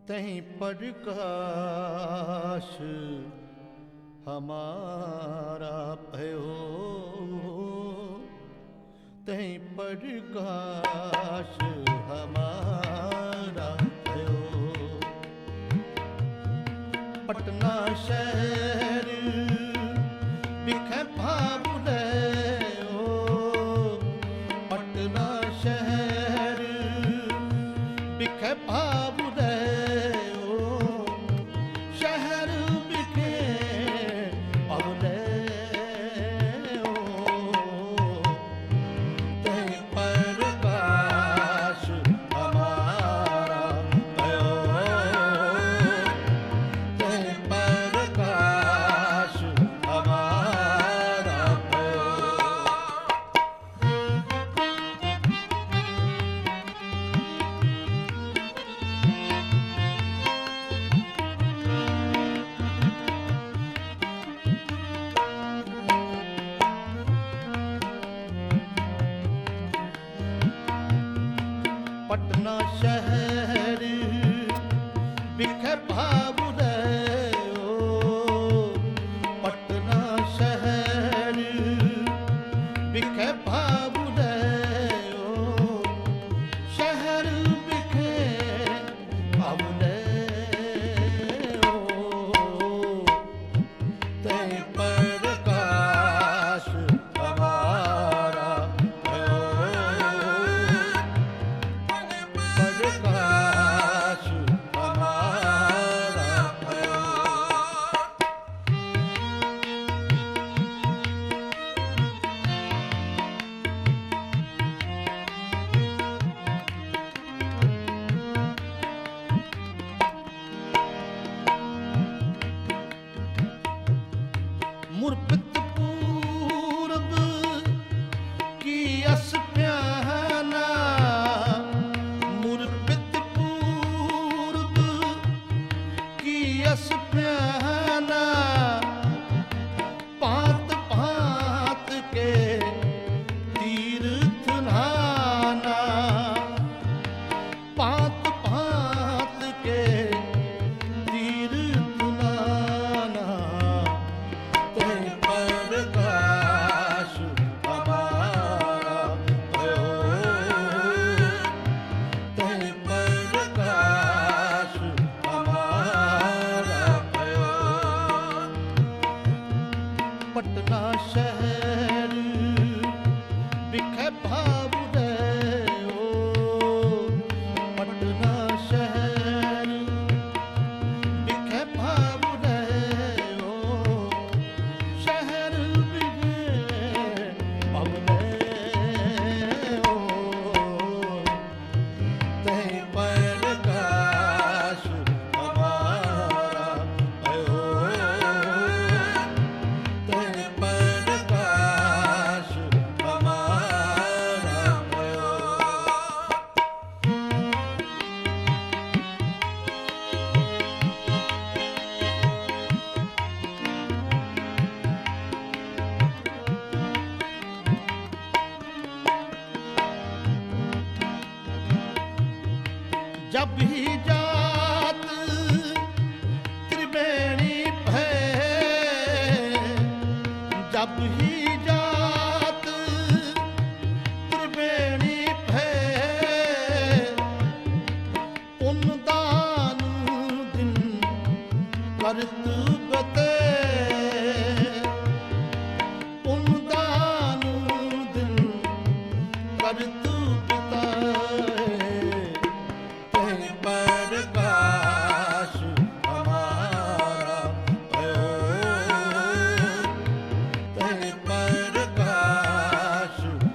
तहीं प्रकाश हमारा भयो, तहीं प्रकाश हमारा भयो। पटना शहर बिखे भाव रहो, पटना शहर बिखे भाव रहो, शहर बिखे भाव रहो। तहीं प्रकाश हमारा भयो, तहीं प्रकाश हमारा भयो। पटना शहर बिखे भाव रहो, पटना शहर बिखे भाव रहो, शहर बिखे भाव रहो। तहीं प्रकाश हमारा भयो, प्रकाश हमारा भयो। मुर्बित पूरब की अस प्याना, मुर्बित पूरब की अस प्याना, भांत भांत के तीर्थ नाना, भांत भांत के तीर्थ नाना। तहीं प्रकाश हमारा भयो, तहीं प्रकाश हमारा भयो। पटना शहर बिखे भाव रहो, पटना शहर बिखे भाव रहो, शहर बिखे भाव रहो। तहीं प्रकाश हमारा भयो, तहीं प्रकाश हमारा भयो। जब ही जात त्रिवेणी भय, जब ही जात त्रिवेणी भय, पुन दान दिन करत बते, पुन दान दिन करत बताए। तहीं प्रकाश हमारा भयो, तहीं प्रकाश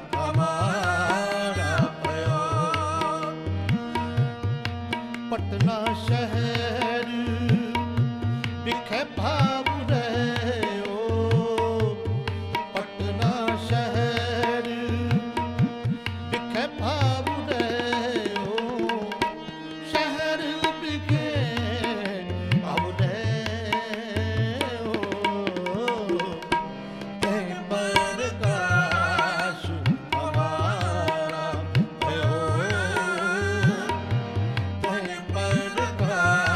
हमारा भयो। पटना शहर बिखे भाव रहो, पटना शहर बिखे भाव रहो, शहर बिखे भाव रहो। तहीं प्रकाश हमारा भयो, तहीं प्रकाश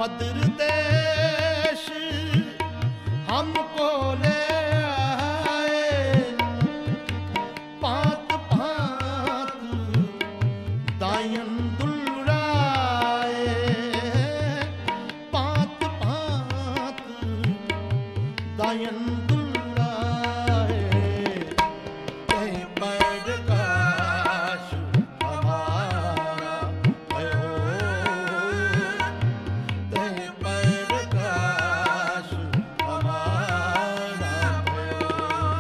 मदर देश हमको ले आए, पात पात दायन दुलाए, पात पात दायन दुलाए। कहीं प्रकाश हमारा भयो, कहीं प्रकाश हमारा भयो।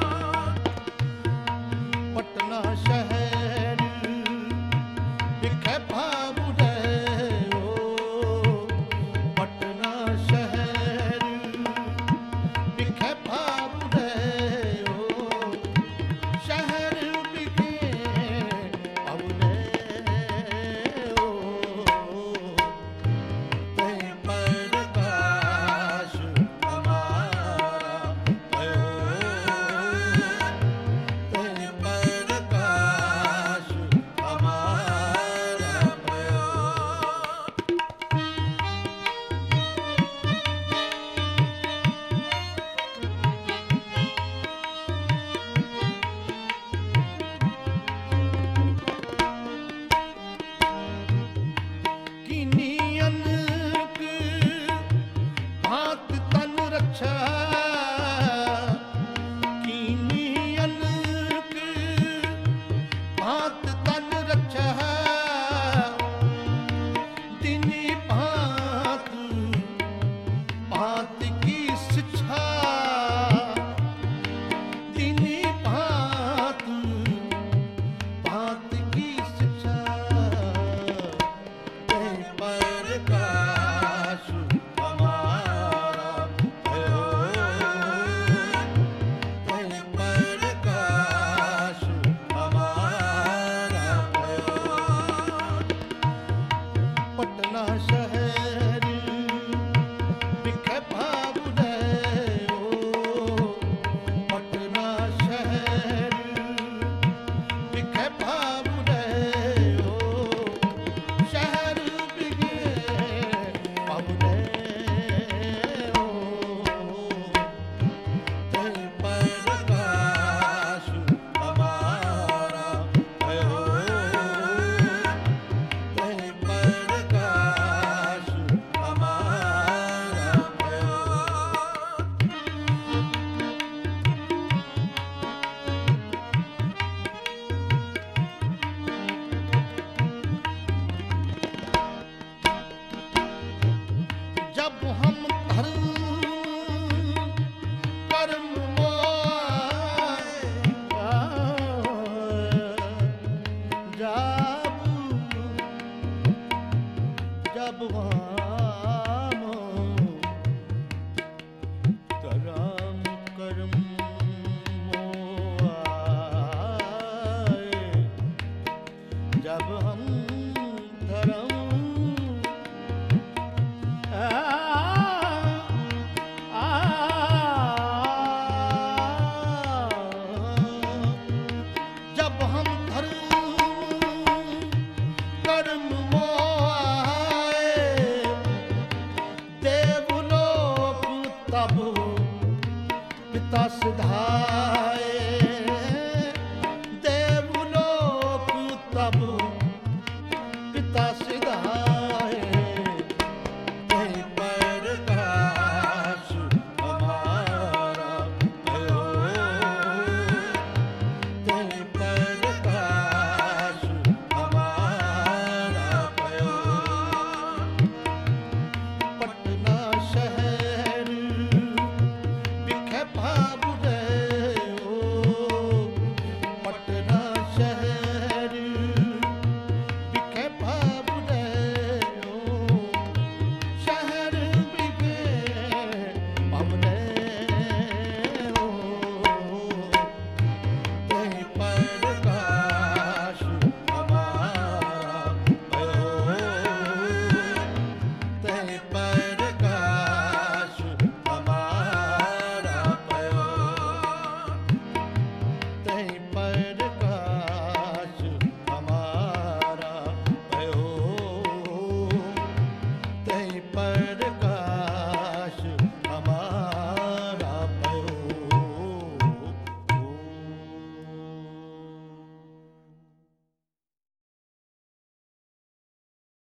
पटना शहर बिखे भाव रहो, पटना शहर बिखे भाव रहो, शहर बिखे भाव रहो। कहीं प्रकाश हमारा भयो, कहीं प्रकाश हमारा भयो। किनियन की भांत तन रक्षा, किनियन की भांत तन रक्षा, दिनी भांत भांत की शिक्षा, दिनी भांत भांत की शिक्षा। कहीं प्रकाश हमारा भयो, कहीं प्रकाश हमारा भयो। पटना शहर बिखे भाव रहो, पटना शहर बिखे भाव रहो, शहर बिखे भाव रहो। कहीं प्रकाश हमारा भयो, कहीं प्रकाश हमारा भयो। जब हम धर्म कर्म मोआए, जब जब वहाँ